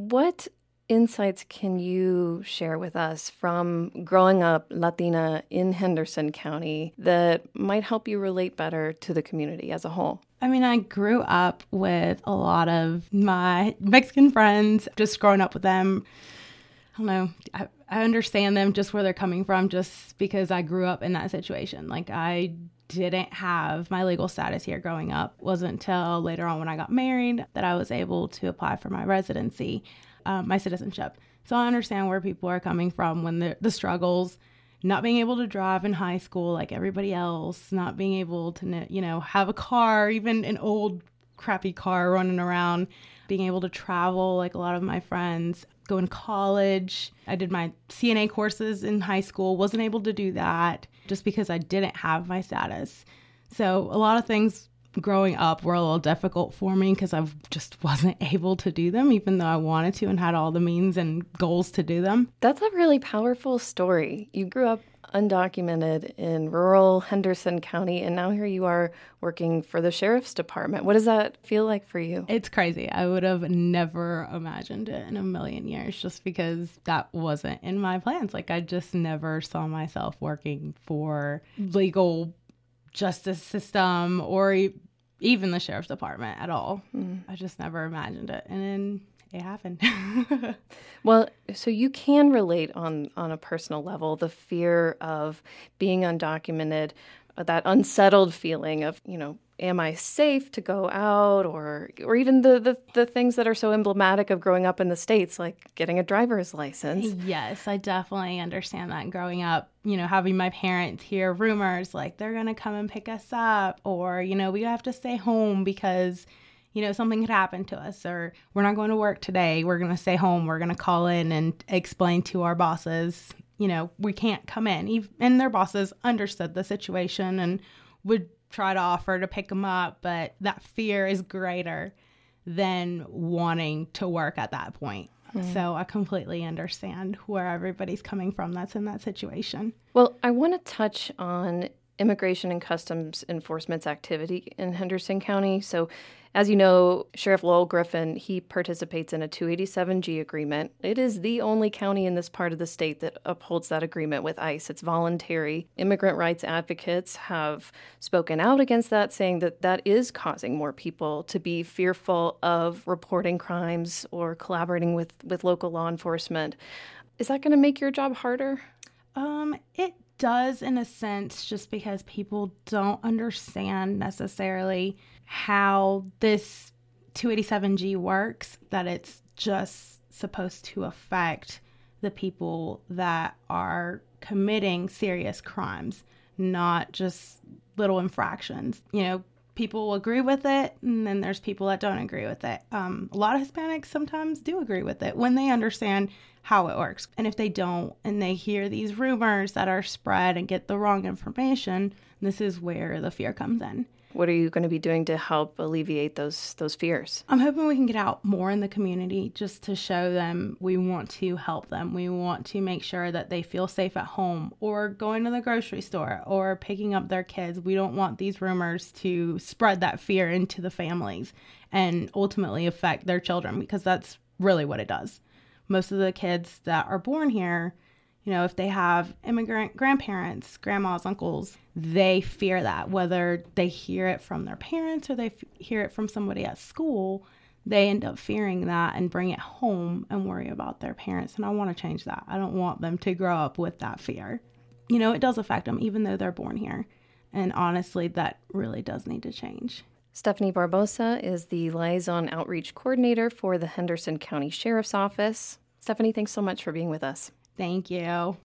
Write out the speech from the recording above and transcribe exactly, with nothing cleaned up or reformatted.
What insights can you share with us from growing up Latina in Henderson County that might help you relate better to the community as a whole? I mean, I grew up with a lot of my Mexican friends, just growing up with them. I don't know. I, I understand them just where they're coming from, just because I grew up in that situation. Like, I didn't have my legal status here growing up. It wasn't until later on when I got married that I was able to apply for my residency, um, my citizenship. So I understand where people are coming from when the the struggles, not being able to drive in high school like everybody else, not being able to, you know, have a car, even an old crappy car running around, being able to travel like a lot of my friends, going to college. I did my C N A courses in high school, wasn't able to do that just because I didn't have my status. So a lot of things growing up were a little difficult for me because I just wasn't able to do them, even though I wanted to and had all the means and goals to do them. That's a really powerful story. You grew up undocumented in rural Henderson County, and now here you are working for the sheriff's department. What does that feel like for you? It's crazy. I would have never imagined it in a million years just because that wasn't in my plans. Like, I just never saw myself working for legal justice system or e- even the sheriff's department at all. Mm. I just never imagined it. And then it happened. Well, so you can relate on, on a personal level, the fear of being undocumented, that unsettled feeling of, you know, am I safe to go out, or or even the, the, the things that are so emblematic of growing up in the States, like getting a driver's license. Yes, I definitely understand that. Growing up, you know, having my parents hear rumors like they're going to come and pick us up, or, you know, we have to stay home because, you know, something could happen to us, or we're not going to work today. We're going to stay home. We're going to call in and explain to our bosses, you know, we can't come in. And their bosses understood the situation and would try to offer to pick them up. But that fear is greater than wanting to work at that point. Mm. So I completely understand where everybody's coming from that's in that situation. Well, I want to touch on Immigration and Customs Enforcement's activity in Henderson County. So, as you know, Sheriff Lowell Griffin, he participates in a two eighty-seven G agreement. It is the only county in this part of the state that upholds that agreement with ICE. It's voluntary. Immigrant rights advocates have spoken out against that, saying that that is causing more people to be fearful of reporting crimes or collaborating with, with local law enforcement. Is that going to make your job harder? Um, it does in a sense, just because people don't understand necessarily how this two eighty-seven G works, that it's just supposed to affect the people that are committing serious crimes, not just little infractions. You know, people agree with it, and then there's people that don't agree with it. Um, a lot of Hispanics sometimes do agree with it when they understand how it works. And if they don't, and they hear these rumors that are spread and get the wrong information, this is where the fear comes in. What are you going to be doing to help alleviate those those fears? I'm hoping we can get out more in the community just to show them we want to help them. We want to make sure that they feel safe at home or going to the grocery store or picking up their kids. We don't want these rumors to spread that fear into the families and ultimately affect their children, because that's really what it does. Most of the kids that are born here, you know, if they have immigrant grandparents, grandmas, uncles, they fear that. Whether they hear it from their parents or they f- hear it from somebody at school, they end up fearing that and bring it home and worry about their parents. And I want to change that. I don't want them to grow up with that fear. You know, it does affect them even though they're born here. And honestly, that really does need to change. Stephanie Barbosa is the Liaison Outreach Coordinator for the Henderson County Sheriff's Office. Stephanie, thanks so much for being with us. Thank you.